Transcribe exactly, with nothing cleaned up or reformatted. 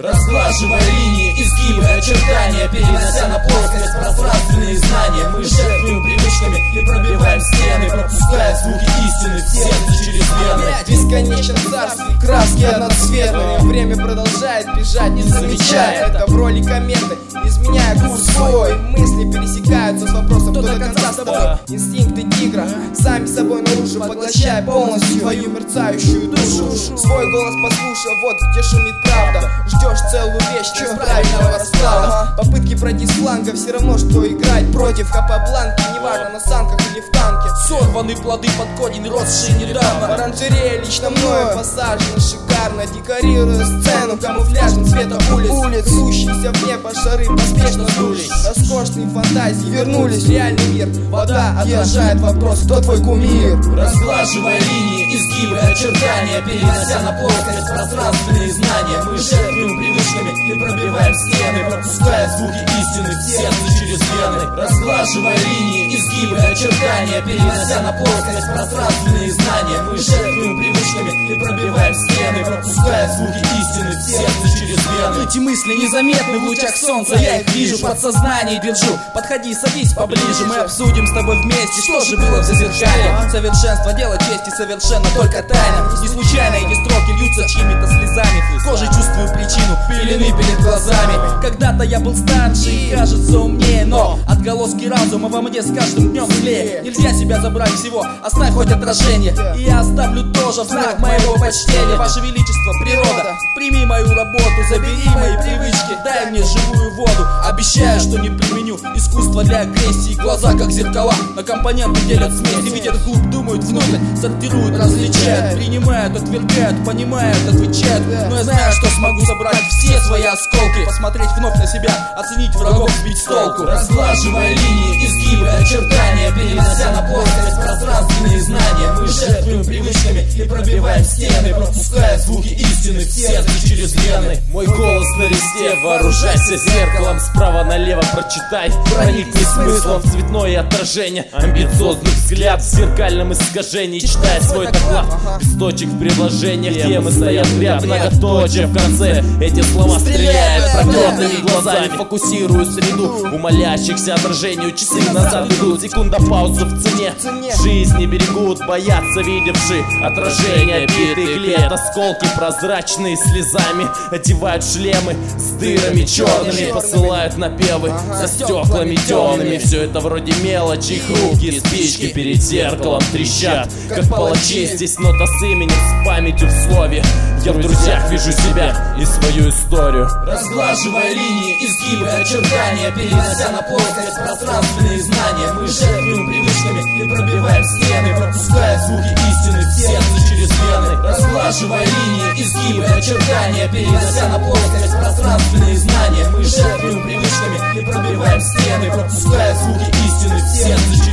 разглаживая линии, изгибы, очертания, перенося на плоскость пространственные знания. Мы жертвуем привычками и пробиваем стены, пропуская звуки истины в сердце через вены. Бесконечен царствие, краски одноцветные. Время продолжает бежать, не замечая это. В роли кометы, изменяя курс свой. Мысли пересекаются с вопросом, кто до конца с тобой. Инстинкты тигра, сами собой наружу, поглощая полностью твою мерцающую душу. Свой голос послушав, вот где шумит правда. Ждешь целую вечность правильного расклада. Попытки пройти с фланга, все равно что играть против Капабланки. Неважно на санках или в танке. Сорваны плоды под корень, росшие недавно. В оранжерее лично мною посажены шикарно, декорируя сцену камуфляжем цвета улиц. Улиц, сущиеся в небо шары поспешно сдулись. Роскошные фантазии вернулись в реальный мир. Вода отражает вопрос, кто твой кумир. Разглаживая линии, изгибы, очертания, перенося на плоскость пространственные знания. Мы жертвуем привычками и пробиваем стены, пропуская звуки истины в сердце через вены. Разглаживая линии, изгибы, очертания, перенося на плоскость пространственные знания. Мы жертвуем привычками и пробиваем стены, пропуская звуки истины в сердце через вены. Эти мысли незаметны в лучах солнца, я их вижу, подсознание держу. Подходи, садись поближе, мы обсудим с тобой вместе, что же было в зазеркалье. Совершенство, дело чести, совершенно только тайна. Не случайно эти строки льются чьими-то слезами. Кожей чувствую причину, пелены перед глазами. Когда-то я был старше и кажется умнее, но отголоски разума во мне с каждым днем злее. Нельзя себя забрать всего, оставь хоть отражение, и я оставлю тоже в знак моего почтения. Ваше Величество, природа, прими мою работу, забери мои привычки, дай мне живую воду. Обещаю, что не применю искусство для агрессии. Глаза как зеркала, на компоненты делят смеси. Ведь этот клуб думают внутрь, сортируют, различают, принимают, отвергают, понимают, отвечают. Но я знаю, что смогу собрать все свои осколки, посмотреть вновь на себя, оценить врагов, сбить с толку. Разглаживая линии, изгибы, очертания, перенося на плоскость пространственные знания. Мы жертвуем привычками и пробиваем стены, пропуская звуки истины в сердце через вены. Мой голос на листе, вооружайся зеркалом, справа налево прочитай, проникни смыслом в цветное отражение. Амбициозный взгляд в зеркальном искажении, читая свой доклад без точек в предложениях. Темы стоят в ряд, многоточие в конце. Эти слова стреляют протертыми глазами, фокусирую среду у молящихся отражению. Часы назад идут, секунда паузы в цене. Жизни берегут, боятся видевшие отражения битых лет. Осколки прозрачные слезами одевают шлемы с дырами черными, посылают напевы за стеклами темными. Все это вроде мелочи, их руки и спички перед зеркалом трещат, как палачи. Здесь нота с именем, с памятью в слове. Я в друзьях вижу себя и свою историю. Разглаживая линии, изгибы, очертания, перенося на плоскость пространственные знания. Мы жертвуем привычками и пробиваем стены, пропуская звуки истины в сердце через вены. Разглаживая линии, изгибы, очертания, перенося на плоскость пространственные знания. Мы жертвуем привычками и пробиваем стены, пропуская звуки истины в сердце